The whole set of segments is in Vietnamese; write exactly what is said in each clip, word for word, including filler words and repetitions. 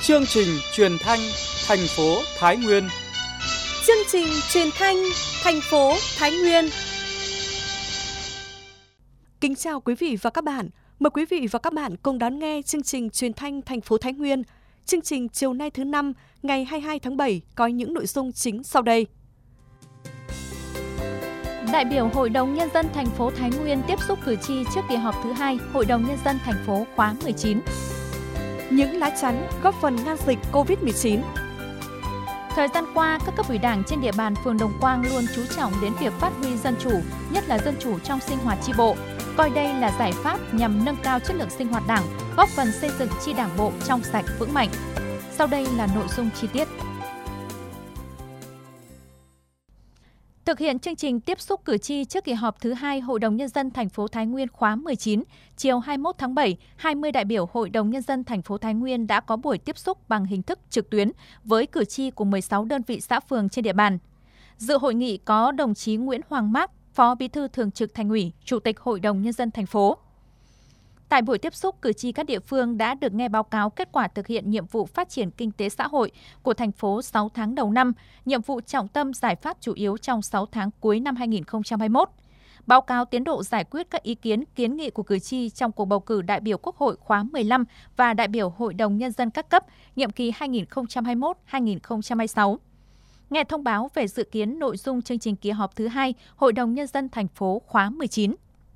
Chương trình truyền thanh thành phố Thái Nguyên. Chương trình truyền thanh thành phố Thái Nguyên. Kính chào quý vị và các bạn. Mời quý vị và các bạn cùng đón nghe chương trình truyền thanh thành phố Thái Nguyên. Chương trình chiều nay thứ năm, ngày hai mươi hai tháng bảy có những nội dung chính sau đây. Đại biểu Hội đồng Nhân dân thành phố Thái Nguyên tiếp xúc cử tri trước kỳ họp thứ hai Hội đồng Nhân dân thành phố khóa mười chín. Những lá chắn góp phần ngăn dịch covid mười chín. Thời gian qua, các cấp ủy Đảng trên địa bàn phường Đồng Quang luôn chú trọng đến việc phát huy dân chủ, nhất là dân chủ trong sinh hoạt chi bộ, coi đây là giải pháp nhằm nâng cao chất lượng sinh hoạt Đảng, góp phần xây dựng chi Đảng bộ trong sạch vững mạnh. Sau đây là nội dung chi tiết. Thực hiện chương trình tiếp xúc cử tri trước kỳ họp thứ hai Hội đồng Nhân dân thành phố Thái Nguyên khóa mười chín, chiều hai mươi mốt tháng bảy, hai mươi đại biểu Hội đồng Nhân dân thành phố Thái Nguyên đã có buổi tiếp xúc bằng hình thức trực tuyến với cử tri của mười sáu đơn vị xã phường trên địa bàn. Dự hội nghị có đồng chí Nguyễn Hoàng Mác, Phó Bí thư Thường trực Thành ủy, Chủ tịch Hội đồng Nhân dân thành phố. Tại buổi tiếp xúc, cử tri các địa phương đã được nghe báo cáo kết quả thực hiện nhiệm vụ phát triển kinh tế xã hội của thành phố sáu tháng đầu năm, nhiệm vụ trọng tâm giải pháp chủ yếu trong sáu tháng cuối năm hai nghìn không trăm hai mươi mốt. Báo cáo tiến độ giải quyết các ý kiến, kiến nghị của cử tri trong cuộc bầu cử đại biểu Quốc hội khóa mười lăm và đại biểu Hội đồng Nhân dân các cấp, nhiệm kỳ hai nghìn không trăm hai mươi mốt đến hai nghìn không trăm hai mươi sáu. Nghe thông báo về dự kiến nội dung chương trình kỳ họp thứ hai Hội đồng Nhân dân thành phố khóa mười chín.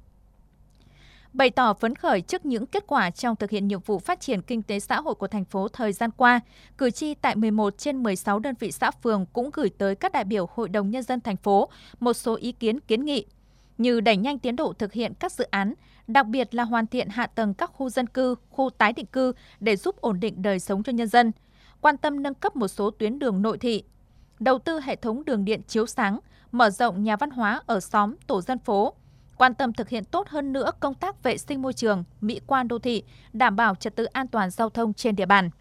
Bày tỏ phấn khởi trước những kết quả trong thực hiện nhiệm vụ phát triển kinh tế xã hội của thành phố thời gian qua, cử tri tại mười một trên mười sáu đơn vị xã phường cũng gửi tới các đại biểu Hội đồng Nhân dân thành phố một số ý kiến kiến nghị, như đẩy nhanh tiến độ thực hiện các dự án, đặc biệt là hoàn thiện hạ tầng các khu dân cư, khu tái định cư để giúp ổn định đời sống cho nhân dân, quan tâm nâng cấp một số tuyến đường nội thị, đầu tư hệ thống đường điện chiếu sáng, mở rộng nhà văn hóa ở xóm, tổ dân phố, quan tâm thực hiện tốt hơn nữa công tác vệ sinh môi trường, mỹ quan đô thị, đảm bảo trật tự an toàn giao thông trên địa bàn.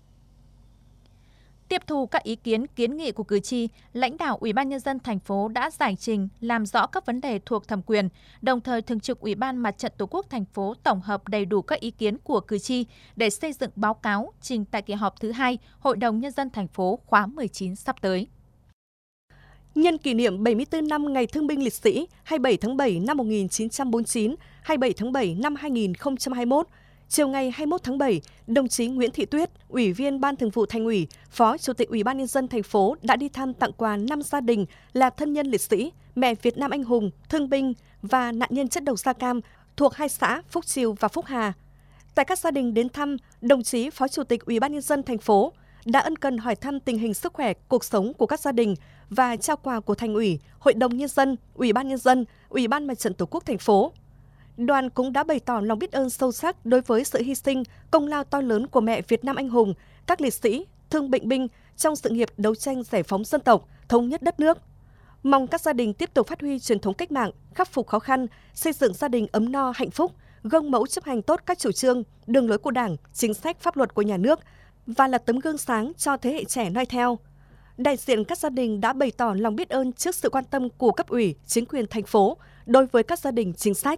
Tiếp thu các ý kiến kiến nghị của cử tri, lãnh đạo Ủy ban Nhân dân thành phố đã giải trình làm rõ các vấn đề thuộc thẩm quyền, đồng thời Thường trực Ủy ban Mặt trận Tổ quốc thành phố tổng hợp đầy đủ các ý kiến của cử tri để xây dựng báo cáo trình tại kỳ họp thứ hai Hội đồng Nhân dân thành phố khóa mười chín sắp tới. Nhân kỷ niệm bảy mươi tư năm Ngày Thương binh Liệt sĩ hai mươi bảy tháng bảy năm một nghìn chín trăm bốn mươi chín, hai mươi bảy tháng bảy năm hai nghìn không trăm hai mươi mốt, chiều ngày hai mươi mốt tháng bảy, đồng chí Nguyễn Thị Tuyết, Ủy viên Ban Thường vụ Thành ủy, Phó Chủ tịch Ủy ban Nhân dân thành phố đã đi thăm tặng quà năm gia đình là thân nhân liệt sĩ, mẹ Việt Nam anh hùng, thương binh và nạn nhân chất độc da cam thuộc hai xã Phúc Chiều và Phúc Hà. Tại các gia đình đến thăm, đồng chí Phó Chủ tịch Ủy ban Nhân dân thành phố đã ân cần hỏi thăm tình hình sức khỏe, cuộc sống của các gia đình và trao quà của Thành ủy, Hội đồng Nhân dân, Ủy ban Nhân dân, Ủy ban Mặt trận Tổ quốc thành phố. Đoàn cũng đã bày tỏ lòng biết ơn sâu sắc đối với sự hy sinh, công lao to lớn của mẹ Việt Nam anh hùng, các liệt sĩ, thương bệnh binh trong sự nghiệp đấu tranh giải phóng dân tộc, thống nhất đất nước. Mong các gia đình tiếp tục phát huy truyền thống cách mạng, khắc phục khó khăn, xây dựng gia đình ấm no, hạnh phúc, gương mẫu chấp hành tốt các chủ trương, đường lối của Đảng, chính sách pháp luật của nhà nước và là tấm gương sáng cho thế hệ trẻ noi theo. Đại diện các gia đình đã bày tỏ lòng biết ơn trước sự quan tâm của cấp ủy, chính quyền thành phố đối với các gia đình chính sách.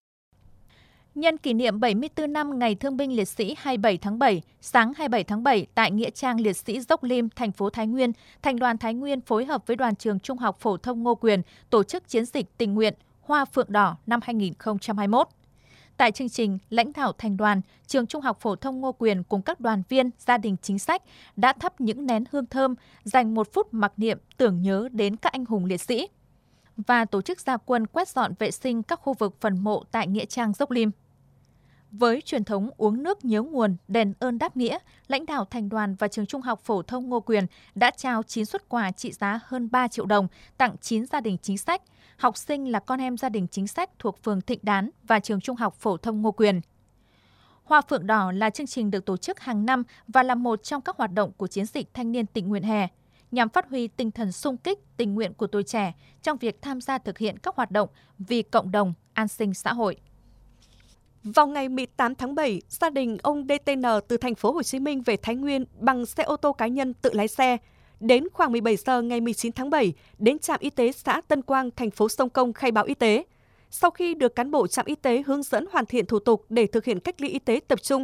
Nhân kỷ niệm bảy mươi tư năm Ngày Thương binh Liệt sĩ hai mươi bảy tháng bảy, sáng hai mươi bảy tháng bảy tại Nghĩa trang Liệt sĩ Dốc Lim, thành phố Thái Nguyên, Thành đoàn Thái Nguyên phối hợp với Đoàn trường Trung học phổ thông Ngô Quyền tổ chức chiến dịch tình nguyện Hoa Phượng Đỏ năm hai nghìn không trăm hai mươi mốt. Tại chương trình, lãnh đạo Thành đoàn, Trường Trung học phổ thông Ngô Quyền cùng các đoàn viên, gia đình chính sách đã thắp những nén hương thơm, dành một phút mặc niệm tưởng nhớ đến các anh hùng liệt sĩ và tổ chức ra quân quét dọn vệ sinh các khu vực phần mộ tại Nghĩa trang Dốc Lim. Với truyền thống uống nước nhớ nguồn, đền ơn đáp nghĩa, lãnh đạo Thành đoàn và Trường Trung học phổ thông Ngô Quyền đã trao chín suất quà trị giá hơn ba triệu đồng tặng chín gia đình chính sách, học sinh là con em gia đình chính sách thuộc phường Thịnh Đán và Trường Trung học phổ thông Ngô Quyền. Hoa Phượng Đỏ là chương trình được tổ chức hàng năm và là một trong các hoạt động của chiến dịch thanh niên tình nguyện hè, nhằm phát huy tinh thần xung kích, tình nguyện của tuổi trẻ trong việc tham gia thực hiện các hoạt động vì cộng đồng, an sinh xã hội. Vào ngày mười tám tháng bảy, gia đình ông đê tê en từ thành phố Hồ Chí Minh về Thái Nguyên bằng xe ô tô cá nhân tự lái xe. Đến khoảng mười bảy giờ ngày mười chín tháng bảy, đến trạm y tế xã Tân Quang, thành phố Sông Công khai báo y tế. Sau khi được cán bộ trạm y tế hướng dẫn hoàn thiện thủ tục để thực hiện cách ly y tế tập trung,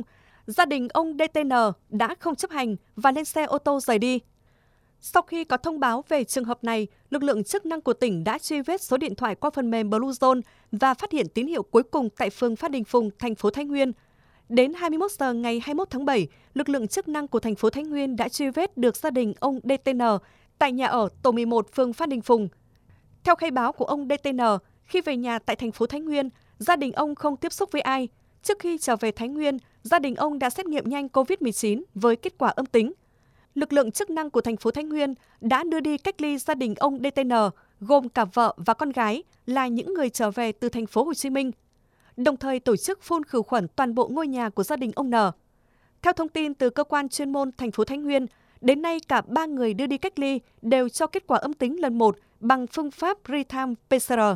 gia đình ông đê tê en đã không chấp hành và lên xe ô tô rời đi. Sau khi có thông báo về trường hợp này, lực lượng chức năng của tỉnh đã truy vết số điện thoại qua phần mềm Bluezone và phát hiện tín hiệu cuối cùng tại phường Phan Đình Phùng, thành phố Thái Nguyên. Đến hai mươi mốt giờ ngày hai mươi mốt tháng bảy, lực lượng chức năng của thành phố Thái Nguyên đã truy vết được gia đình ông đê tê en tại nhà ở tổ mười một phường Phan Đình Phùng. Theo khai báo của ông đê tê en, khi về nhà tại thành phố Thái Nguyên, gia đình ông không tiếp xúc với ai. Trước khi trở về Thái Nguyên, gia đình ông đã xét nghiệm nhanh cô vít mười chín với kết quả âm tính. Lực lượng chức năng của thành phố Thái Nguyên đã đưa đi cách ly gia đình ông đê tê en, gồm cả vợ và con gái là những người trở về từ thành phố Hồ Chí Minh, đồng thời tổ chức phun khử khuẩn toàn bộ ngôi nhà của gia đình ông N. Theo thông tin từ cơ quan chuyên môn thành phố Thái Nguyên, đến nay cả ba người đưa đi cách ly đều cho kết quả âm tính lần một bằng phương pháp real-time pê xê rờ.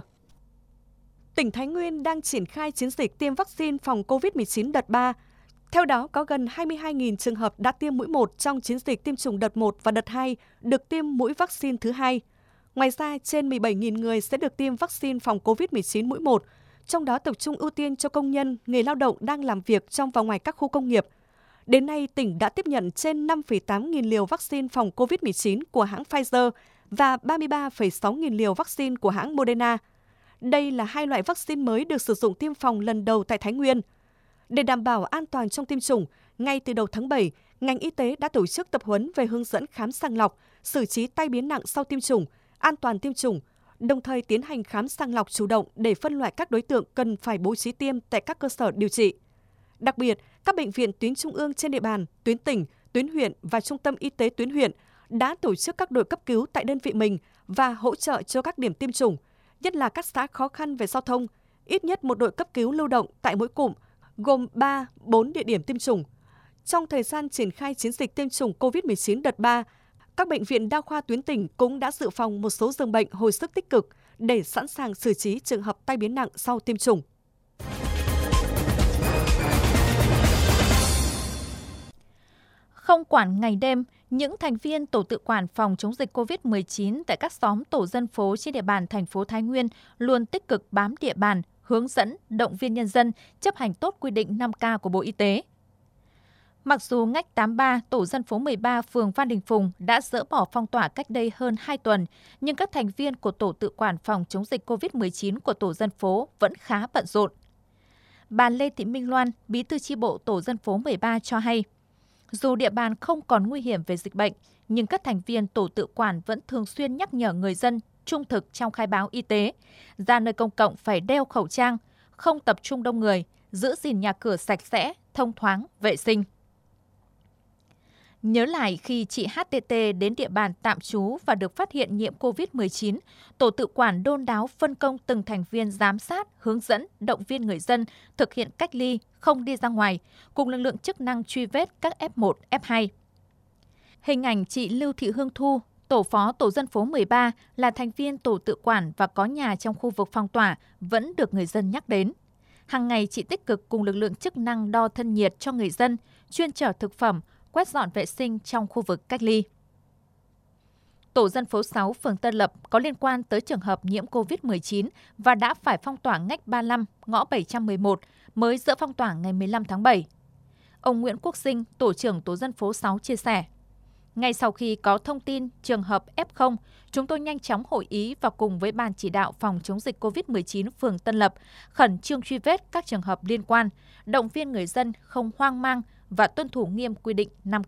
Tỉnh Thái Nguyên đang triển khai chiến dịch tiêm vaccine phòng cô vít mười chín đợt ba. Theo đó, có gần hai mươi hai nghìn trường hợp đã tiêm mũi một trong chiến dịch tiêm chủng đợt một và đợt hai được tiêm mũi vaccine thứ hai. Ngoài ra, trên mười bảy nghìn người sẽ được tiêm vaccine phòng cô vít mười chín mũi một, trong đó tập trung ưu tiên cho công nhân, người lao động đang làm việc trong và ngoài các khu công nghiệp. Đến nay, tỉnh đã tiếp nhận trên năm phẩy tám nghìn liều vaccine phòng cô vít mười chín của hãng Pfizer và ba mươi ba phẩy sáu nghìn liều vaccine của hãng Moderna. Đây là hai loại vaccine mới được sử dụng tiêm phòng lần đầu tại Thái Nguyên. Để đảm bảo an toàn trong tiêm chủng, ngay từ đầu tháng bảy, ngành y tế đã tổ chức tập huấn về hướng dẫn khám sàng lọc, xử trí tai biến nặng sau tiêm chủng, an toàn tiêm chủng, đồng thời tiến hành khám sàng lọc chủ động để phân loại các đối tượng cần phải bố trí tiêm tại các cơ sở điều trị. Đặc biệt, các bệnh viện tuyến trung ương trên địa bàn, tuyến tỉnh, tuyến huyện và trung tâm y tế tuyến huyện đã tổ chức các đội cấp cứu tại đơn vị mình và hỗ trợ cho các điểm tiêm chủng, nhất là các xã khó khăn về giao thông, ít nhất một đội cấp cứu lưu động tại mỗi cụm, gồm ba, bốn địa điểm tiêm chủng. Trong thời gian triển khai chiến dịch tiêm chủng cô vít mười chín đợt ba, các bệnh viện đa khoa tuyến tỉnh cũng đã dự phòng một số giường bệnh hồi sức tích cực để sẵn sàng xử trí trường hợp tai biến nặng sau tiêm chủng. Không quản ngày đêm, những thành viên tổ tự quản phòng chống dịch cô vít mười chín tại các xóm tổ dân phố trên địa bàn thành phố Thái Nguyên luôn tích cực bám địa bàn, hướng dẫn, động viên nhân dân chấp hành tốt quy định năm K của Bộ Y tế. Mặc dù ngách tám mươi ba, tổ dân phố mười ba, phường Phan Đình Phùng đã dỡ bỏ phong tỏa cách đây hơn hai tuần, nhưng các thành viên của tổ tự quản phòng chống dịch cô vít mười chín của tổ dân phố vẫn khá bận rộn. Bà Lê Thị Minh Loan, bí thư chi bộ tổ dân phố mười ba cho hay, dù địa bàn không còn nguy hiểm về dịch bệnh, nhưng các thành viên tổ tự quản vẫn thường xuyên nhắc nhở người dân trung thực trong khai báo y tế, ra nơi công cộng phải đeo khẩu trang, không tập trung đông người, giữ gìn nhà cửa sạch sẽ, thông thoáng, vệ sinh. Nhớ lại khi chị hát tê tê đến địa bàn tạm trú và được phát hiện nhiễm cô vít mười chín, tổ tự quản đôn đáo phân công từng thành viên giám sát, hướng dẫn, động viên người dân thực hiện cách ly, không đi ra ngoài, cùng lực lượng chức năng truy vết các ép một, ép hai. Hình ảnh chị Lưu Thị Hương Thu, tổ phó tổ dân phố mười ba, là thành viên tổ tự quản và có nhà trong khu vực phong tỏa vẫn được người dân nhắc đến. Hàng ngày chị tích cực cùng lực lượng chức năng đo thân nhiệt cho người dân, chuyên chở thực phẩm, quét dọn vệ sinh trong khu vực cách ly. Tổ dân phố sáu, phường Tân Lập có liên quan tới trường hợp nhiễm cô vít mười chín và đã phải phong tỏa ngách ba mươi lăm, ngõ bảy trăm mười một, mới dỡ phong tỏa ngày mười lăm tháng bảy. Ông Nguyễn Quốc Sinh, tổ trưởng tổ dân phố sáu chia sẻ, ngay sau khi có thông tin trường hợp ép không, chúng tôi nhanh chóng hội ý và cùng với Ban chỉ đạo phòng chống dịch cô vít mười chín phường Tân Lập khẩn trương truy vết các trường hợp liên quan, động viên người dân không hoang mang và tuân thủ nghiêm quy định năm K.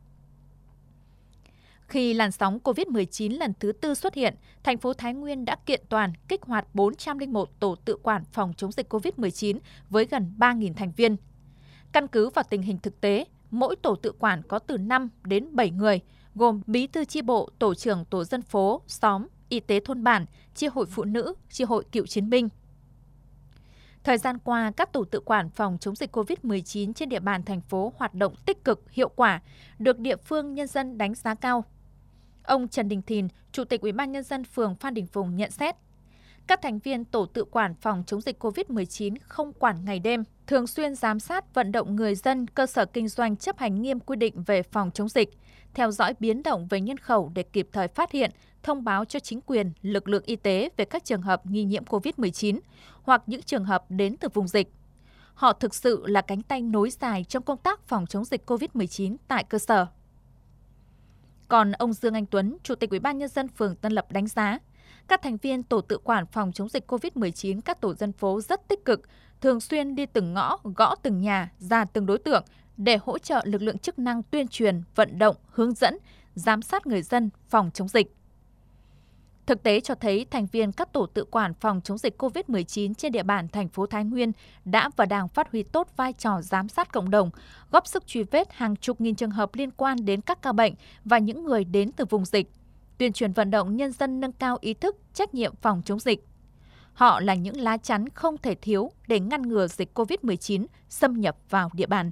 Khi làn sóng cô vít mười chín lần thứ tư xuất hiện, thành phố Thái Nguyên đã kiện toàn kích hoạt bốn trăm lẻ một tổ tự quản phòng chống dịch cô vít mười chín với gần ba nghìn thành viên. Căn cứ vào tình hình thực tế, mỗi tổ tự quản có từ năm đến bảy người, gồm bí thư chi bộ, tổ trưởng tổ dân phố, xóm, y tế thôn bản, chi hội phụ nữ, chi hội cựu chiến binh. Thời gian qua, các tổ tự quản phòng chống dịch cô vít mười chín trên địa bàn thành phố hoạt động tích cực, hiệu quả, được địa phương nhân dân đánh giá cao. Ông Trần Đình Thìn, Chủ tịch Ủy ban Nhân dân phường Phan Đình Phùng nhận xét, các thành viên tổ tự quản phòng chống dịch cô vít mười chín không quản ngày đêm, thường xuyên giám sát vận động người dân, cơ sở kinh doanh chấp hành nghiêm quy định về phòng chống dịch, theo dõi biến động về nhân khẩu để kịp thời phát hiện, thông báo cho chính quyền, lực lượng y tế về các trường hợp nghi nhiễm cô vít mười chín hoặc những trường hợp đến từ vùng dịch. Họ thực sự là cánh tay nối dài trong công tác phòng chống dịch covid mười chín tại cơ sở. Còn ông Dương Anh Tuấn, Chủ tịch Ủy ban Nhân dân phường Tân Lập đánh giá, các thành viên tổ tự quản phòng chống dịch covid mười chín các tổ dân phố rất tích cực, thường xuyên đi từng ngõ, gõ từng nhà, ra từng đối tượng để hỗ trợ lực lượng chức năng tuyên truyền, vận động, hướng dẫn, giám sát người dân phòng chống dịch. Thực tế cho thấy thành viên các tổ tự quản phòng chống dịch covid mười chín trên địa bàn thành phố Thái Nguyên đã và đang phát huy tốt vai trò giám sát cộng đồng, góp sức truy vết hàng chục nghìn trường hợp liên quan đến các ca bệnh và những người đến từ vùng dịch, tuyên truyền vận động nhân dân nâng cao ý thức, trách nhiệm phòng chống dịch. Họ là những lá chắn không thể thiếu để ngăn ngừa dịch covid mười chín xâm nhập vào địa bàn.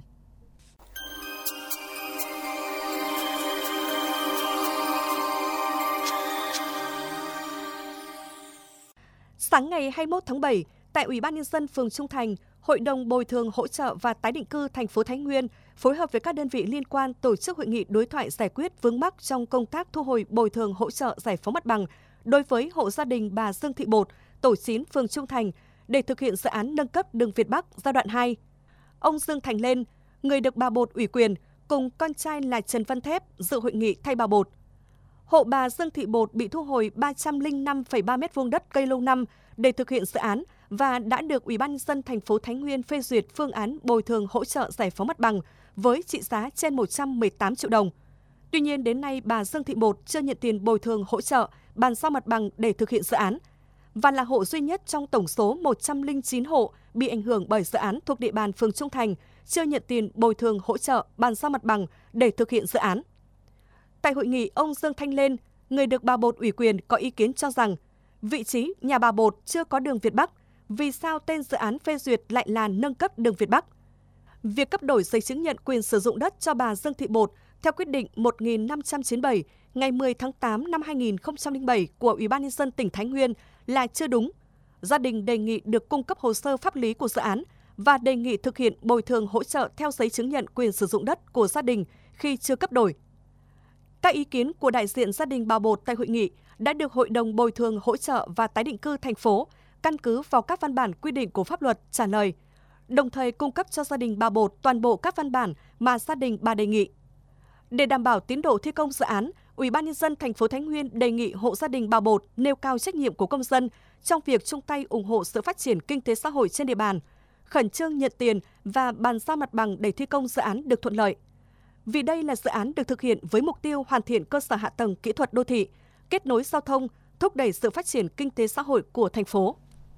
Sáng ngày hai mươi mốt tháng bảy, tại Ủy ban Nhân dân phường Trung Thành, Hội đồng Bồi thường Hỗ trợ và Tái định cư thành phố Thái Nguyên phối hợp với các đơn vị liên quan tổ chức hội nghị đối thoại giải quyết vướng mắc trong công tác thu hồi bồi thường hỗ trợ giải phóng mặt bằng đối với hộ gia đình bà Dương Thị Bột, tổ chín phường Trung Thành để thực hiện dự án nâng cấp đường Việt Bắc giai đoạn hai. Ông Dương Thành Lên, người được bà Bột ủy quyền, cùng con trai là Trần Văn Thép dự hội nghị thay bà Bột. Hộ bà Dương Thị Bột bị thu hồi ba trăm lẻ năm phẩy ba mét vuông đất cây lâu năm để thực hiện dự án và đã được Ủy ban Nhân dân thành phố Thái Nguyên phê duyệt phương án bồi thường hỗ trợ giải phóng mặt bằng với trị giá trên một trăm mười tám triệu đồng. Tuy nhiên đến nay bà Dương Thị Bột chưa nhận tiền bồi thường hỗ trợ bàn giao mặt bằng để thực hiện dự án và là hộ duy nhất trong tổng số một trăm lẻ chín hộ bị ảnh hưởng bởi dự án thuộc địa bàn phường Trung Thành chưa nhận tiền bồi thường hỗ trợ bàn giao mặt bằng để thực hiện dự án. Tại hội nghị, ông Dương Thanh Lên, người được bà Bột ủy quyền có ý kiến cho rằng vị trí nhà bà Bột chưa có đường Việt Bắc, vì sao tên dự án phê duyệt lại là nâng cấp đường Việt Bắc? Việc cấp đổi giấy chứng nhận quyền sử dụng đất cho bà Dương Thị Bột theo quyết định một nghìn năm trăm chín mươi bảy ngày mười tháng tám năm hai nghìn không trăm lẻ bảy của Ủy ban Nhân dân tỉnh Thái Nguyên là chưa đúng. Gia đình đề nghị được cung cấp hồ sơ pháp lý của dự án và đề nghị thực hiện bồi thường hỗ trợ theo giấy chứng nhận quyền sử dụng đất của gia đình khi chưa cấp đổi. Các ý kiến của đại diện gia đình bà Bột tại hội nghị đã được Hội đồng Bồi thường Hỗ trợ và Tái định cư thành phố căn cứ vào các văn bản quy định của pháp luật trả lời, đồng thời cung cấp cho gia đình bà Bột toàn bộ các văn bản mà gia đình bà đề nghị. Để đảm bảo tiến độ thi công dự án, Ủy ban Nhân dân thành phố Thái Nguyên đề nghị hộ gia đình bà Bột nêu cao trách nhiệm của công dân trong việc chung tay ủng hộ sự phát triển kinh tế xã hội trên địa bàn, khẩn trương nhận tiền và bàn giao mặt bằng để thi công dự án được thuận lợi. Vì đây là dự án được thực hiện với mục tiêu hoàn thiện cơ sở hạ tầng kỹ thuật đô thị, kết nối giao thông, thúc đẩy sự phát triển kinh tế xã hội của thành phố.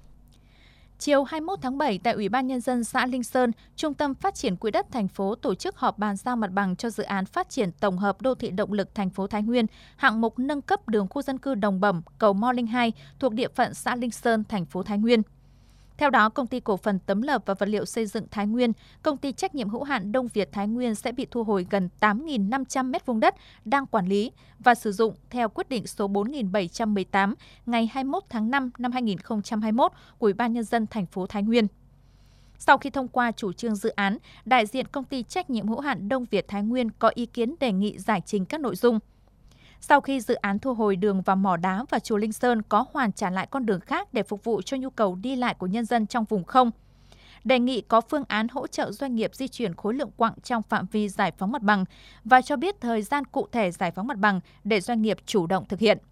Chiều hai mươi mốt tháng bảy, tại Ủy ban Nhân dân xã Linh Sơn, Trung tâm Phát triển Quỹ đất thành phố tổ chức họp bàn giao mặt bằng cho dự án phát triển tổng hợp đô thị động lực thành phố Thái Nguyên, hạng mục nâng cấp đường khu dân cư Đồng Bẩm, cầu Mo Linh hai thuộc địa phận xã Linh Sơn, thành phố Thái Nguyên. Theo đó, Công ty Cổ phần Tấm lợp và Vật liệu xây dựng Thái Nguyên, Công ty trách nhiệm hữu hạn Đông Việt Thái Nguyên sẽ bị thu hồi gần tám nghìn năm trăm mét vuông đất đang quản lý và sử dụng theo quyết định số bốn nghìn bảy trăm mười tám ngày hai mươi mốt tháng năm năm hai nghìn không trăm hai mươi mốt của Ủy ban Nhân dân thành phố Thái Nguyên. Sau khi thông qua chủ trương dự án, đại diện Công ty trách nhiệm hữu hạn Đông Việt Thái Nguyên có ý kiến đề nghị giải trình các nội dung. Sau khi dự án thu hồi đường vào mỏ đá và chùa Linh Sơn có hoàn trả lại con đường khác để phục vụ cho nhu cầu đi lại của nhân dân trong vùng không. Đề nghị có phương án hỗ trợ doanh nghiệp di chuyển khối lượng quặng trong phạm vi giải phóng mặt bằng và cho biết thời gian cụ thể giải phóng mặt bằng để doanh nghiệp chủ động thực hiện.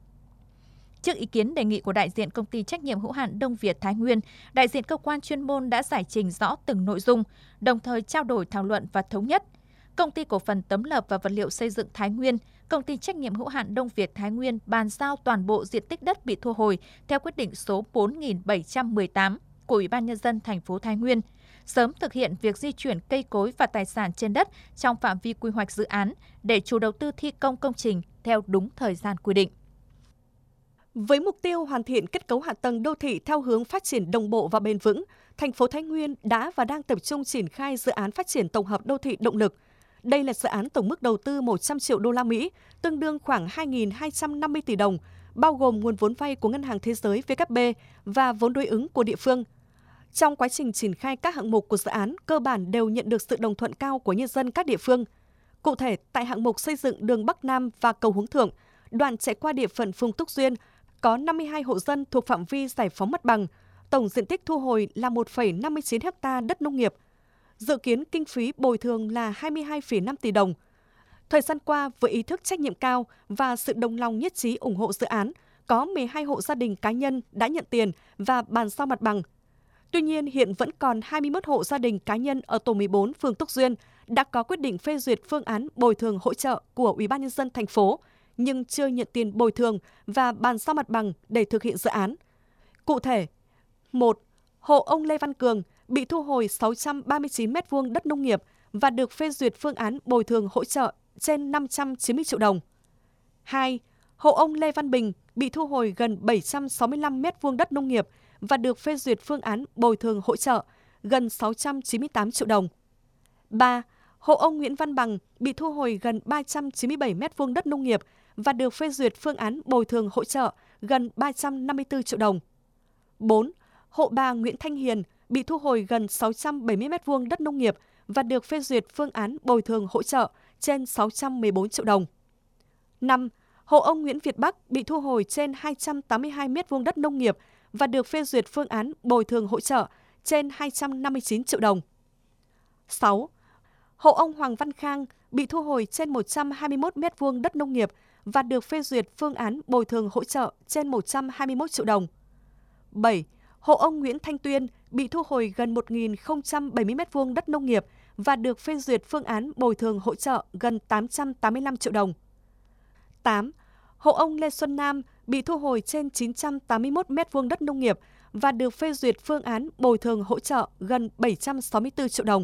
Trước ý kiến đề nghị của đại diện Công ty trách nhiệm hữu hạn Đông Việt Thái Nguyên, đại diện cơ quan chuyên môn đã giải trình rõ từng nội dung, đồng thời trao đổi thảo luận và thống nhất. Công ty Cổ phần Tấm lợp và Vật liệu xây dựng Thái Nguyên, Công ty trách nhiệm hữu hạn Đông Việt Thái Nguyên bàn giao toàn bộ diện tích đất bị thu hồi theo quyết định số bốn nghìn bảy trăm mười tám của Ủy ban Nhân dân thành phố Thái Nguyên, sớm thực hiện việc di chuyển cây cối và tài sản trên đất trong phạm vi quy hoạch dự án để chủ đầu tư thi công công trình theo đúng thời gian quy định. Với mục tiêu hoàn thiện kết cấu hạ tầng đô thị theo hướng phát triển đồng bộ và bền vững, thành phố Thái Nguyên đã và đang tập trung triển khai dự án phát triển tổng hợp đô thị động lực. Đây là dự án tổng mức đầu tư một trăm triệu đô la Mỹ, tương đương khoảng hai nghìn hai trăm năm mươi tỷ đồng, bao gồm nguồn vốn vay của Ngân hàng Thế giới vê kép bê và vốn đối ứng của địa phương. Trong quá trình triển khai các hạng mục của dự án, cơ bản đều nhận được sự đồng thuận cao của nhân dân các địa phương. Cụ thể, tại hạng mục xây dựng đường Bắc Nam và cầu Hướng Thượng, đoạn chạy qua địa phận phường Túc Duyên, có năm mươi hai hộ dân thuộc phạm vi giải phóng mặt bằng, Tổng diện tích thu hồi là một phẩy năm mươi chín ha đất nông nghiệp. Dự kiến kinh phí bồi thường là hai mươi hai phẩy năm tỷ đồng. Thời gian qua, với ý thức trách nhiệm cao và sự đồng lòng nhất trí ủng hộ dự án, có mười hai hộ gia đình cá nhân đã nhận tiền và bàn giao mặt bằng. Tuy nhiên, hiện vẫn còn hai mươi mốt hộ gia đình cá nhân ở tổ mười bốn phường Túc Duyên đã có quyết định phê duyệt phương án bồi thường hỗ trợ của Ủy ban nhân dân thành phố, nhưng chưa nhận tiền bồi thường và bàn giao mặt bằng để thực hiện dự án. Cụ thể, một. Hộ ông Lê Văn Cường bị thu hồi sáu trăm ba mươi chín mét vuông đất nông nghiệp và được phê duyệt phương án bồi thường hỗ trợ trên năm trăm chín mươi triệu đồng. hai. Hộ ông Lê Văn Bình bị thu hồi gần bảy trăm sáu mươi lăm mét vuông đất nông nghiệp và được phê duyệt phương án bồi thường hỗ trợ gần sáu trăm chín mươi tám triệu đồng. ba. Hộ ông Nguyễn Văn Bằng bị thu hồi gần ba trăm chín mươi bảy mét vuông đất nông nghiệp và được phê duyệt phương án bồi thường hỗ trợ gần ba trăm năm mươi tư triệu đồng. bốn. Hộ bà Nguyễn Thanh Hiền bị thu hồi gần sáu trăm bảy mươi mét vuông đất nông nghiệp và được phê duyệt phương án bồi thường hỗ trợ trên sáu trăm mười bốn triệu đồng. năm. Hộ ông Nguyễn Việt Bắc bị thu hồi trên hai trăm tám mươi hai mét vuông đất nông nghiệp và được phê duyệt phương án bồi thường hỗ trợ trên hai trăm năm mươi chín triệu đồng. sáu. Hộ ông Hoàng Văn Khang bị thu hồi trên một trăm hai mươi mốt mét vuông đất nông nghiệp và được phê duyệt phương án bồi thường hỗ trợ trên một trăm hai mươi mốt triệu đồng. bảy. Hộ ông Nguyễn Thanh Tuyên bị thu hồi gần một nghìn không trăm bảy mươi mét vuông đất nông nghiệp và được phê duyệt phương án bồi thường hỗ trợ gần tám trăm tám mươi lăm triệu đồng. tám. Hộ ông Lê Xuân Nam bị thu hồi trên chín trăm tám mươi mốt mét vuông đất nông nghiệp và được phê duyệt phương án bồi thường hỗ trợ gần bảy trăm sáu mươi tư triệu đồng.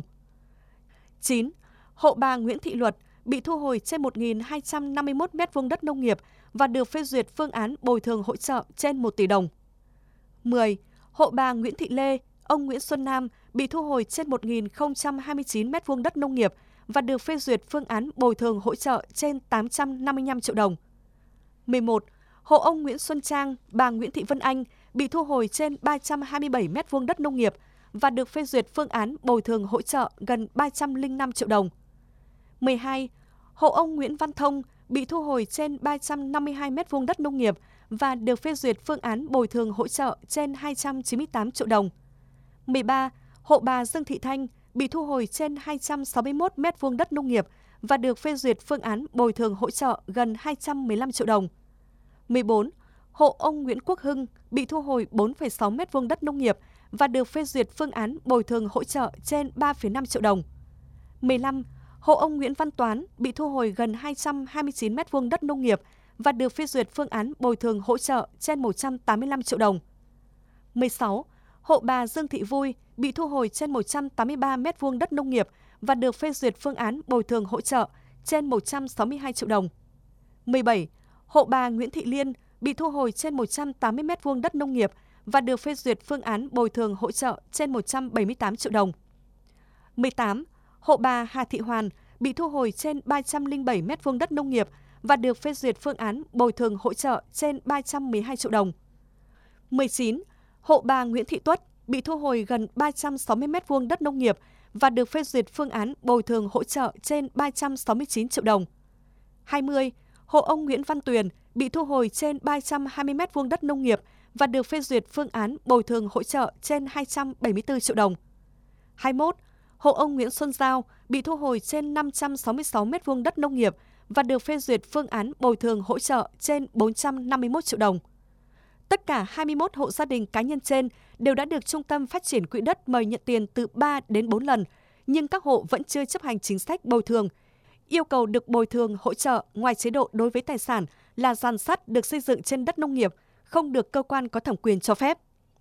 chín. Hộ bà Nguyễn Thị Luật bị thu hồi trên một nghìn hai trăm năm mươi mốt mét vuông đất nông nghiệp và được phê duyệt phương án bồi thường hỗ trợ trên một tỷ đồng. mười. Hộ bà Nguyễn Thị Lê, ông Nguyễn Xuân Nam bị thu hồi trên một nghìn không trăm hai mươi chín mét vuông đất nông nghiệp và được phê duyệt phương án bồi thường hỗ trợ trên tám trăm năm mươi lăm triệu đồng. mười một. Hộ ông Nguyễn Xuân Trang, bà Nguyễn Thị Vân Anh bị thu hồi trên ba trăm hai mươi bảy mét vuông đất nông nghiệp và được phê duyệt phương án bồi thường hỗ trợ gần ba trăm lẻ năm triệu đồng. mười hai. Hộ ông Nguyễn Văn Thông bị thu hồi trên ba trăm năm mươi hai mét vuông đất nông nghiệp và được phê duyệt phương án bồi thường hỗ trợ trên hai trăm chín mươi tám triệu đồng. mười ba. Hộ bà Dương Thị Thanh bị thu hồi trên hai trăm sáu mươi mốt mét vuông đất nông nghiệp và được phê duyệt phương án bồi thường hỗ trợ gần hai trăm mười lăm triệu đồng. mười bốn. Hộ ông Nguyễn Quốc Hưng bị thu hồi bốn phẩy sáu mét vuông đất nông nghiệp và được phê duyệt phương án bồi thường hỗ trợ trên ba phẩy năm triệu đồng. mười lăm. Hộ ông Nguyễn Văn Toán bị thu hồi gần hai trăm hai mươi chín mét vuông đất nông nghiệp và được phê duyệt phương án bồi thường hỗ trợ trên một trăm tám mươi lăm triệu đồng. mười sáu. Hộ bà Dương Thị Vui bị thu hồi trên một trăm tám mươi ba mét vuông đất nông nghiệp và được phê duyệt phương án bồi thường hỗ trợ trên một trăm sáu mươi hai triệu đồng. mười bảy. Hộ bà Nguyễn Thị Liên bị thu hồi trên một trăm tám mươi mét vuông đất nông nghiệp và được phê duyệt phương án bồi thường hỗ trợ trên một trăm bảy mươi tám triệu đồng. mười tám. Hộ bà Hà Thị Hoàn bị thu hồi trên ba trăm lẻ bảy mét vuông đất nông nghiệp và được phê duyệt phương án bồi thường hỗ trợ trên ba trăm mười hai triệu đồng. mười chín. Hộ bà Nguyễn Thị Tuất bị thu hồi gần ba trăm sáu mươi mét vuông đất nông nghiệp và được phê duyệt phương án bồi thường hỗ trợ trên ba trăm sáu mươi chín triệu đồng. hai mươi. Hộ ông Nguyễn Văn Tuyền bị thu hồi trên ba trăm hai mươi mét vuông đất nông nghiệp và được phê duyệt phương án bồi thường hỗ trợ trên hai trăm bảy mươi tư triệu đồng. hai mươi mốt. Hộ ông Nguyễn Xuân Giao bị thu hồi trên năm trăm sáu mươi sáu mét vuông đất nông nghiệp và được phê duyệt phương án bồi thường hỗ trợ trên bốn trăm năm mươi mốt triệu đồng. Tất cả hai mươi mốt hộ gia đình cá nhân trên đều đã được Trung tâm Phát triển Quỹ đất mời nhận tiền từ ba đến bốn lần, nhưng các hộ vẫn chưa chấp hành chính sách bồi thường. Yêu cầu được bồi thường hỗ trợ ngoài chế độ đối với tài sản là giàn sắt được xây dựng trên đất nông nghiệp, không được cơ quan có thẩm quyền cho phép.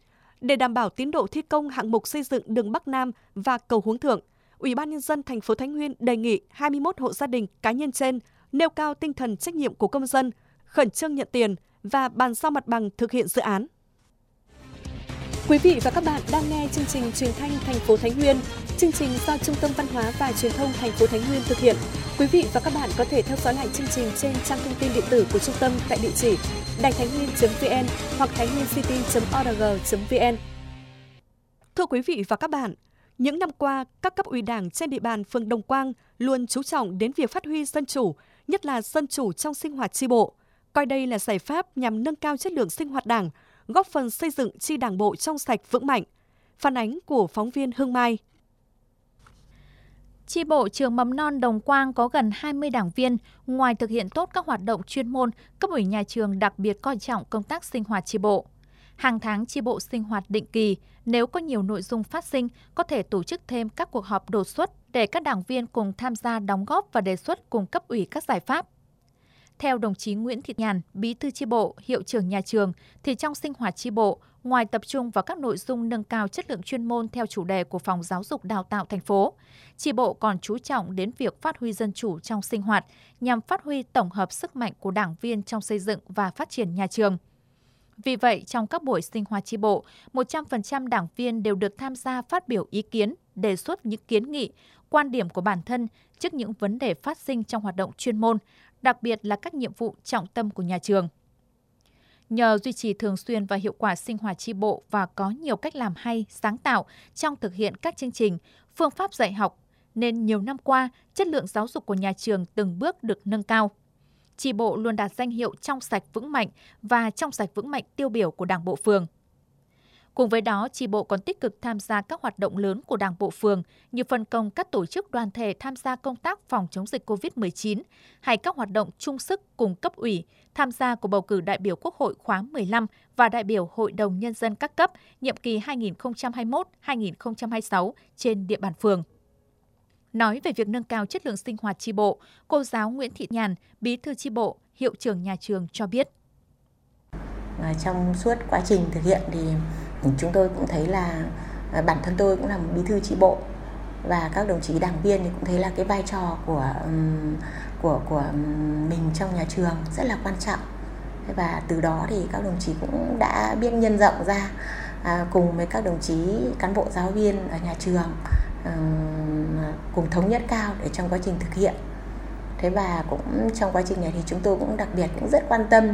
Để đảm bảo tiến độ thi công hạng mục xây dựng đường Bắc Nam và cầu Hướng Thượng, Ủy ban nhân dân thành phố Thái Nguyên đề nghị hai mươi mốt hộ gia đình cá nhân trên nêu cao tinh thần trách nhiệm của công dân, khẩn trương nhận tiền và bàn giao mặt bằng thực hiện dự án. Quý vị và các bạn đang nghe chương trình truyền thanh thành phố Thái Nguyên. Chương trình do Trung tâm Văn hóa và Truyền thông thành phố Thái Nguyên thực hiện. Quý vị và các bạn có thể theo dõi lại chương trình trên trang thông tin điện tử của trung tâm tại địa chỉ đài thái nguyên chấm vn hoặc thái nguyên city chấm org chấm vn. Thưa quý vị và các bạn, những năm qua, các cấp ủy Đảng trên địa bàn phường Đồng Quang luôn chú trọng đến việc phát huy dân chủ, nhất là dân chủ trong sinh hoạt chi bộ, coi đây là giải pháp nhằm nâng cao chất lượng sinh hoạt Đảng, góp phần xây dựng chi Đảng bộ trong sạch vững mạnh. Phản ánh của phóng viên Hương Mai. Chi bộ trường mầm non Đồng Quang có gần hai mươi đảng viên, ngoài thực hiện tốt các hoạt động chuyên môn, cấp ủy nhà trường đặc biệt coi trọng công tác sinh hoạt chi bộ. Hàng tháng chi bộ sinh hoạt định kỳ, nếu có nhiều nội dung phát sinh, có thể tổ chức thêm các cuộc họp đột xuất để các đảng viên cùng tham gia đóng góp và đề xuất cùng cấp ủy các giải pháp. Theo đồng chí Nguyễn Thị Nhàn, Bí thư chi bộ, hiệu trưởng nhà trường, thì trong sinh hoạt chi bộ, ngoài tập trung vào các nội dung nâng cao chất lượng chuyên môn theo chủ đề của Phòng Giáo dục Đào tạo thành phố, chi bộ còn chú trọng đến việc phát huy dân chủ trong sinh hoạt nhằm phát huy tổng hợp sức mạnh của đảng viên trong xây dựng và phát triển nhà trường. Vì vậy, trong các buổi sinh hoạt chi bộ, một trăm phần trăm đảng viên đều được tham gia phát biểu ý kiến, đề xuất những kiến nghị, quan điểm của bản thân trước những vấn đề phát sinh trong hoạt động chuyên môn, đặc biệt là các nhiệm vụ trọng tâm của nhà trường. Nhờ duy trì thường xuyên và hiệu quả sinh hoạt chi bộ và có nhiều cách làm hay, sáng tạo trong thực hiện các chương trình, phương pháp dạy học, nên nhiều năm qua, chất lượng giáo dục của nhà trường từng bước được nâng cao. Chi bộ luôn đạt danh hiệu trong sạch vững mạnh và trong sạch vững mạnh tiêu biểu của Đảng bộ phường. Cùng với đó, chi bộ còn tích cực tham gia các hoạt động lớn của Đảng bộ phường như phân công các tổ chức đoàn thể tham gia công tác phòng chống dịch cô vít mười chín hay các hoạt động chung sức cùng cấp ủy, tham gia của bầu cử đại biểu Quốc hội khóa mười lăm và đại biểu Hội đồng Nhân dân các cấp nhiệm kỳ hai nghìn không trăm hai mươi mốt đến hai nghìn không trăm hai mươi sáu trên địa bàn phường. Nói về việc nâng cao chất lượng sinh hoạt chi bộ, cô giáo Nguyễn Thị Nhàn, Bí thư chi bộ, hiệu trưởng nhà trường cho biết. Trong suốt quá trình thực hiện thì chúng tôi cũng thấy là bản thân tôi cũng là một bí thư chi bộ và các đồng chí đảng viên thì cũng thấy là cái vai trò của của của mình trong nhà trường rất là quan trọng. Và từ đó thì các đồng chí cũng đã biết nhân rộng ra cùng với các đồng chí cán bộ giáo viên ở nhà trường cùng thống nhất cao để trong quá trình thực hiện. Thế và cũng trong quá trình này thì chúng tôi cũng đặc biệt cũng rất quan tâm,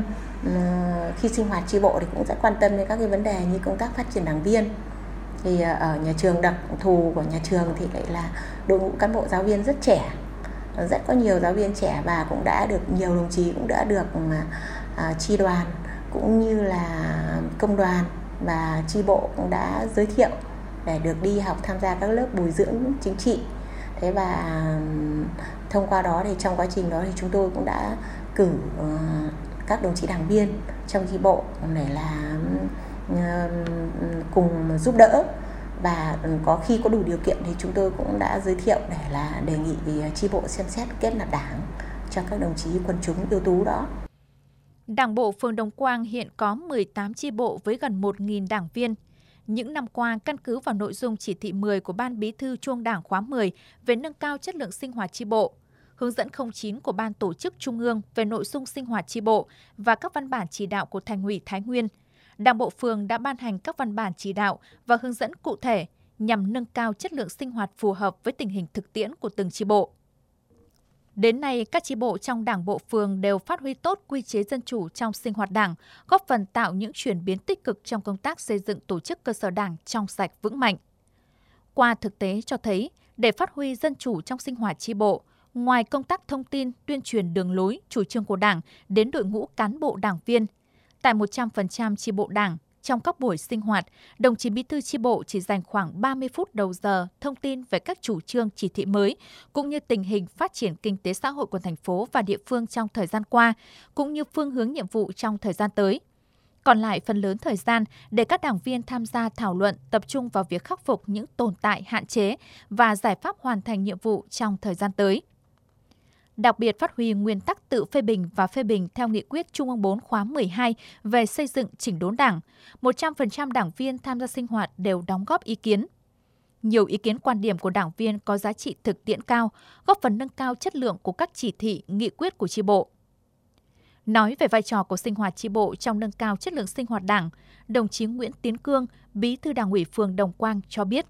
khi sinh hoạt chi bộ thì cũng rất quan tâm đến các cái vấn đề như công tác phát triển đảng viên. Thì ở nhà trường đặc thù của nhà trường thì lại là đội ngũ cán bộ giáo viên rất trẻ, rất có nhiều giáo viên trẻ và cũng đã được nhiều đồng chí cũng đã được uh, chi đoàn cũng như là công đoàn và chi bộ cũng đã giới thiệu để được đi học tham gia các lớp bồi dưỡng chính trị. Thế và thông qua đó thì trong quá trình đó thì chúng tôi cũng đã cử uh, các đồng chí đảng viên trong chi bộ để là uh, cùng giúp đỡ, và có khi có đủ điều kiện thì chúng tôi cũng đã giới thiệu để là đề nghị chi bộ xem xét kết nạp đảng cho các đồng chí quần chúng ưu tú đó. Đảng bộ phường Đồng Quang hiện có mười tám chi bộ với gần một nghìn đảng viên. Những năm qua, căn cứ vào nội dung chỉ thị mười của Ban Bí thư Trung ương Đảng khóa mười về nâng cao chất lượng sinh hoạt chi bộ, hướng dẫn không chín của Ban Tổ chức Trung ương về nội dung sinh hoạt chi bộ và các văn bản chỉ đạo của Thành ủy Thái Nguyên, Đảng bộ phường đã ban hành các văn bản chỉ đạo và hướng dẫn cụ thể nhằm nâng cao chất lượng sinh hoạt phù hợp với tình hình thực tiễn của từng chi bộ. Đến nay, các chi bộ trong Đảng bộ phường đều phát huy tốt quy chế dân chủ trong sinh hoạt Đảng, góp phần tạo những chuyển biến tích cực trong công tác xây dựng tổ chức cơ sở Đảng trong sạch vững mạnh. Qua thực tế cho thấy, để phát huy dân chủ trong sinh hoạt chi bộ, ngoài công tác thông tin, tuyên truyền đường lối, chủ trương của Đảng đến đội ngũ cán bộ đảng viên, tại một trăm phần trăm chi bộ Đảng, trong các buổi sinh hoạt, đồng chí Bí thư chi bộ chỉ dành khoảng ba mươi phút đầu giờ thông tin về các chủ trương chỉ thị mới, cũng như tình hình phát triển kinh tế xã hội của thành phố và địa phương trong thời gian qua, cũng như phương hướng nhiệm vụ trong thời gian tới. Còn lại phần lớn thời gian để các đảng viên tham gia thảo luận, tập trung vào việc khắc phục những tồn tại, hạn chế và giải pháp hoàn thành nhiệm vụ trong thời gian tới. Đặc biệt phát huy nguyên tắc tự phê bình và phê bình theo nghị quyết Trung ương bốn khóa mười hai về xây dựng chỉnh đốn Đảng, một trăm phần trăm đảng viên tham gia sinh hoạt đều đóng góp ý kiến. Nhiều ý kiến quan điểm của đảng viên có giá trị thực tiễn cao, góp phần nâng cao chất lượng của các chỉ thị, nghị quyết của chi bộ. Nói về vai trò của sinh hoạt chi bộ trong nâng cao chất lượng sinh hoạt Đảng, đồng chí Nguyễn Tiến Cương, Bí thư Đảng ủy phường Đồng Quang cho biết.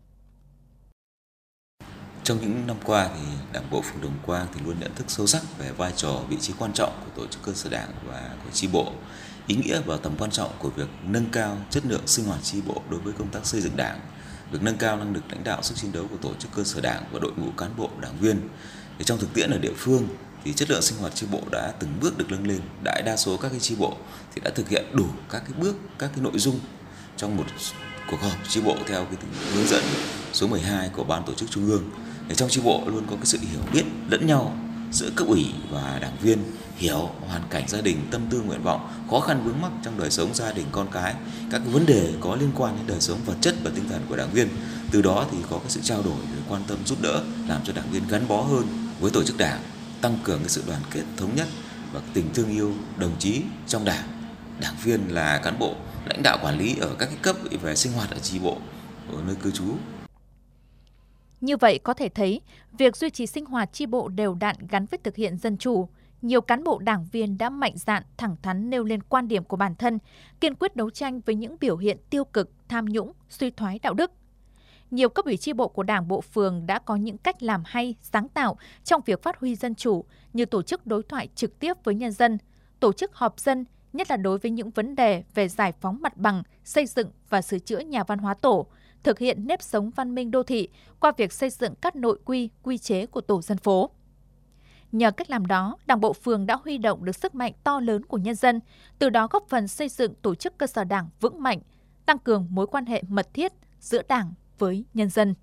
Trong những năm qua thì Đảng bộ phường Đồng Quang thì luôn nhận thức sâu sắc về vai trò, vị trí quan trọng của tổ chức cơ sở Đảng và của chi bộ, ý nghĩa và tầm quan trọng của việc nâng cao chất lượng sinh hoạt chi bộ đối với công tác xây dựng Đảng, việc nâng cao năng lực lãnh đạo, sức chiến đấu của tổ chức cơ sở Đảng và đội ngũ cán bộ đảng viên. Thì trong thực tiễn ở địa phương thì chất lượng sinh hoạt chi bộ đã từng bước được nâng lên. Đại đa số các cái chi bộ thì đã thực hiện đủ các cái bước, các cái nội dung trong một cuộc họp chi bộ theo cái hướng dẫn số mười hai của Ban Tổ chức Trung ương. Để trong chi bộ luôn có cái sự hiểu biết lẫn nhau giữa cấp ủy và đảng viên, hiểu hoàn cảnh gia đình, tâm tư nguyện vọng, khó khăn vướng mắc trong đời sống gia đình con cái, các cái vấn đề có liên quan đến đời sống vật chất và tinh thần của đảng viên. Từ đó thì có cái sự trao đổi, quan tâm giúp đỡ, làm cho đảng viên gắn bó hơn với tổ chức đảng, tăng cường cái sự đoàn kết thống nhất và tình thương yêu đồng chí trong đảng. Đảng viên là cán bộ lãnh đạo quản lý ở các cái cấp về sinh hoạt ở chi bộ, ở nơi cư trú. Như vậy có thể thấy, việc duy trì sinh hoạt chi bộ đều đặn gắn với thực hiện dân chủ. Nhiều cán bộ đảng viên đã mạnh dạn, thẳng thắn nêu lên quan điểm của bản thân, kiên quyết đấu tranh với những biểu hiện tiêu cực, tham nhũng, suy thoái đạo đức. Nhiều cấp ủy chi bộ của Đảng bộ phường đã có những cách làm hay, sáng tạo trong việc phát huy dân chủ, như tổ chức đối thoại trực tiếp với nhân dân, tổ chức họp dân, nhất là đối với những vấn đề về giải phóng mặt bằng, xây dựng và sửa chữa nhà văn hóa tổ, thực hiện nếp sống văn minh đô thị qua việc xây dựng các nội quy, quy chế của tổ dân phố. Nhờ cách làm đó, Đảng bộ phường đã huy động được sức mạnh to lớn của nhân dân, từ đó góp phần xây dựng tổ chức cơ sở đảng vững mạnh, tăng cường mối quan hệ mật thiết giữa đảng với nhân dân.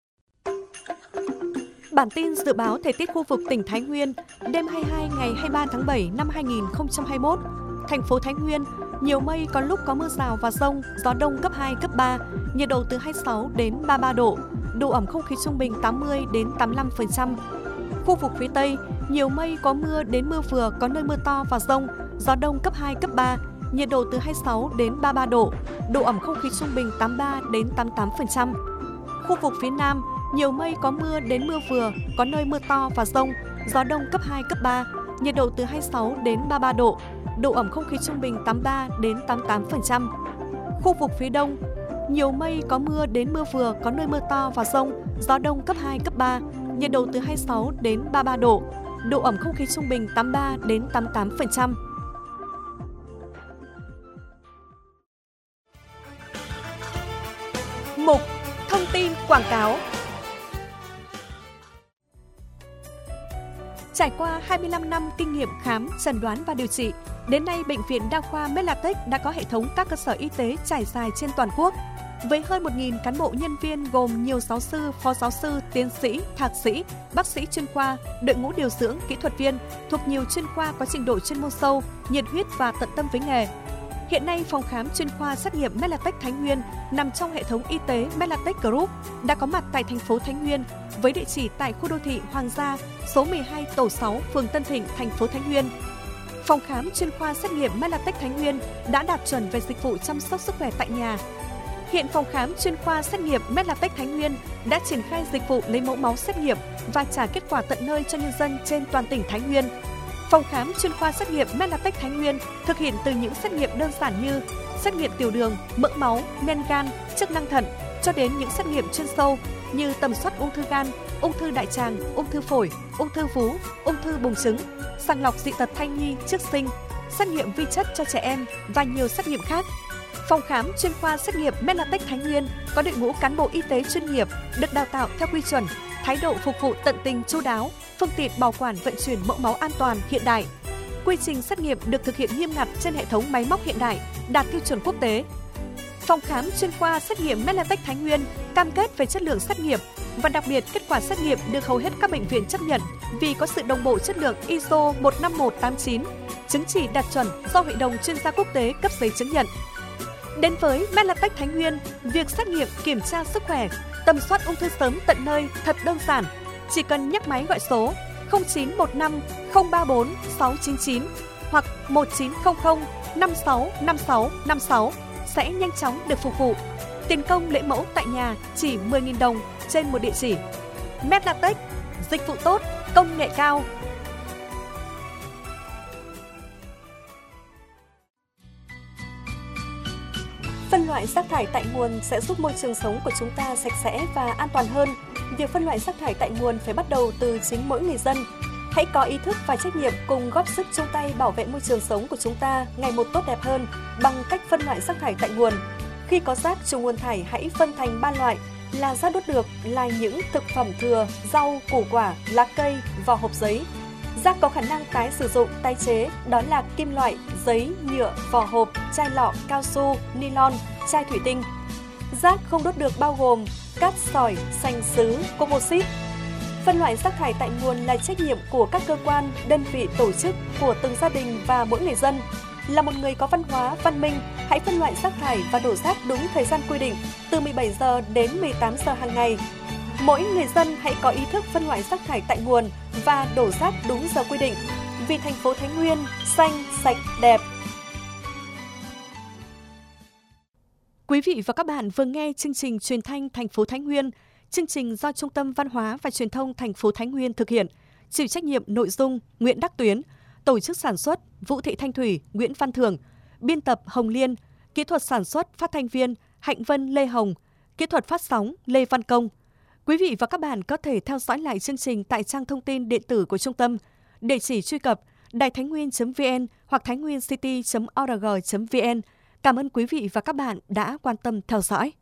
Bản tin dự báo thời tiết khu vực tỉnh Thái Nguyên đêm hai mươi hai ngày hai mươi ba tháng bảy năm hai nghìn không trăm hai mươi mốt. Thành phố Thái Nguyên, nhiều mây, có lúc có mưa rào và dông, gió đông cấp hai, cấp ba, nhiệt độ từ hai mươi sáu đến ba mươi ba độ, độ ẩm không khí trung bình tám mươi đến tám mươi lăm phần trăm. Khu vực phía Tây, nhiều mây, có mưa đến mưa vừa, có nơi mưa to và dông, gió đông cấp hai, cấp ba, nhiệt độ từ hai mươi sáu đến ba mươi ba độ, độ ẩm không khí trung bình tám mươi ba đến tám mươi tám phần trăm. Khu vực phía Nam, nhiều mây, có mưa đến mưa vừa, có nơi mưa to và dông, gió đông cấp hai, cấp ba, nhiệt độ từ hai mươi sáu đến ba mươi ba độ, độ ẩm không khí trung bình tám mươi ba đến tám mươi tám phần trăm. Khu vực phía Đông, nhiều mây, có mưa đến mưa vừa, có nơi mưa to và dông, gió đông cấp hai, cấp ba, nhiệt độ từ hai mươi sáu đến ba mươi ba độ, độ ẩm không khí trung bình tám mươi ba đến tám mươi tám phần trăm. Mục Thông tin quảng cáo. Trải qua hai mươi lăm năm kinh nghiệm khám, chẩn đoán và điều trị, đến nay Bệnh viện Đa khoa Medlatech đã có hệ thống các cơ sở y tế trải dài trên toàn quốc. Với hơn một nghìn cán bộ nhân viên gồm nhiều giáo sư, phó giáo sư, tiến sĩ, thạc sĩ, bác sĩ chuyên khoa, đội ngũ điều dưỡng, kỹ thuật viên thuộc nhiều chuyên khoa có trình độ chuyên môn sâu, nhiệt huyết và tận tâm với nghề. Hiện nay, phòng khám chuyên khoa xét nghiệm Medlatech Thái Nguyên nằm trong hệ thống y tế Medlatech Group đã có mặt tại thành phố Thái Nguyên với địa chỉ tại khu đô thị Hoàng Gia, số mười hai tổ sáu, phường Tân Thịnh, thành phố Thái Nguyên. Phòng khám chuyên khoa xét nghiệm Medlatech Thái Nguyên đã đạt chuẩn về dịch vụ chăm sóc sức khỏe tại nhà. Hiện phòng khám chuyên khoa xét nghiệm Medlatech Thái Nguyên đã triển khai dịch vụ lấy mẫu máu xét nghiệm và trả kết quả tận nơi cho nhân dân trên toàn tỉnh Thái Nguyên. Phòng khám chuyên khoa xét nghiệm Medlatech Thái Nguyên thực hiện từ những xét nghiệm đơn giản như xét nghiệm tiểu đường, mỡ máu, men gan, chức năng thận cho đến những xét nghiệm chuyên sâu như tầm soát ung thư gan, ung thư đại tràng, ung thư phổi, ung thư vú, ung thư buồng trứng, sàng lọc dị tật thai nhi trước sinh, xét nghiệm vi chất cho trẻ em và nhiều xét nghiệm khác. Phòng khám chuyên khoa xét nghiệm Medlatech Thái Nguyên có đội ngũ cán bộ y tế chuyên nghiệp, được đào tạo theo quy chuẩn, thái độ phục vụ tận tình chu đáo, phương tiện bảo quản vận chuyển mẫu máu an toàn hiện đại. Quy trình xét nghiệm được thực hiện nghiêm ngặt trên hệ thống máy móc hiện đại, đạt tiêu chuẩn quốc tế. Phòng khám chuyên khoa xét nghiệm Medlatech Thái Nguyên cam kết về chất lượng xét nghiệm và đặc biệt kết quả xét nghiệm được hầu hết các bệnh viện chấp nhận vì có sự đồng bộ chất lượng i ét o một năm một tám chín, chứng chỉ đạt chuẩn do Hội đồng chuyên gia quốc tế cấp giấy chứng nhận. Đến với Medlatech Thái Nguyên, việc xét nghiệm kiểm tra sức khỏe, tầm soát ung thư sớm tận nơi thật đơn giản. Chỉ cần nhấc máy gọi số không chín một năm không ba bốn sáu chín chín hoặc một chín không không năm sáu năm sáu năm sáu sẽ nhanh chóng được phục vụ. Tiền công lấy mẫu tại nhà chỉ mười nghìn đồng trên một địa chỉ. Medlatech, dịch vụ tốt, công nghệ cao. Phân loại rác thải tại nguồn sẽ giúp môi trường sống của chúng ta sạch sẽ và an toàn hơn. Việc phân loại rác thải tại nguồn phải bắt đầu từ chính mỗi người dân. Hãy có ý thức và trách nhiệm cùng góp sức chung tay bảo vệ môi trường sống của chúng ta ngày một tốt đẹp hơn bằng cách phân loại rác thải tại nguồn. Khi có rác từ nguồn thải, hãy phân thành ba loại là rác đốt được, là những thực phẩm thừa, rau, củ quả, lá cây, vỏ hộp giấy. Rác có khả năng tái sử dụng, tái chế, đó là kim loại, giấy, nhựa, vỏ hộp, chai lọ, cao su, nylon, chai thủy tinh. Rác không đốt được bao gồm cát sỏi, sành sứ, composite. Phân loại rác thải tại nguồn là trách nhiệm của các cơ quan, đơn vị, tổ chức, của từng gia đình và mỗi người dân. Là một người có văn hóa, văn minh, hãy phân loại rác thải và đổ rác đúng thời gian quy định, từ mười bảy giờ đến mười tám giờ hàng ngày. Mỗi người dân hãy có ý thức phân loại rác thải tại nguồn và đổ rác đúng giờ quy định. Vì thành phố Thái Nguyên xanh, sạch, đẹp. Quý vị và các bạn vừa nghe chương trình truyền thanh thành phố Thái Nguyên. Chương trình do Trung tâm Văn hóa và Truyền thông thành phố Thái Nguyên thực hiện. Chịu trách nhiệm nội dung Nguyễn Đắc Tuyến, tổ chức sản xuất Vũ Thị Thanh Thủy, Nguyễn Văn Thường, biên tập Hồng Liên, kỹ thuật sản xuất phát thanh viên Hạnh Vân Lê Hồng, kỹ thuật phát sóng Lê Văn Công. Quý vị và các bạn có thể theo dõi lại chương trình tại trang thông tin điện tử của trung tâm. Địa chỉ truy cập đài thái nguyên chấm vn hoặc thái nguyên city chấm org chấm vn. Cảm ơn quý vị và các bạn đã quan tâm theo dõi.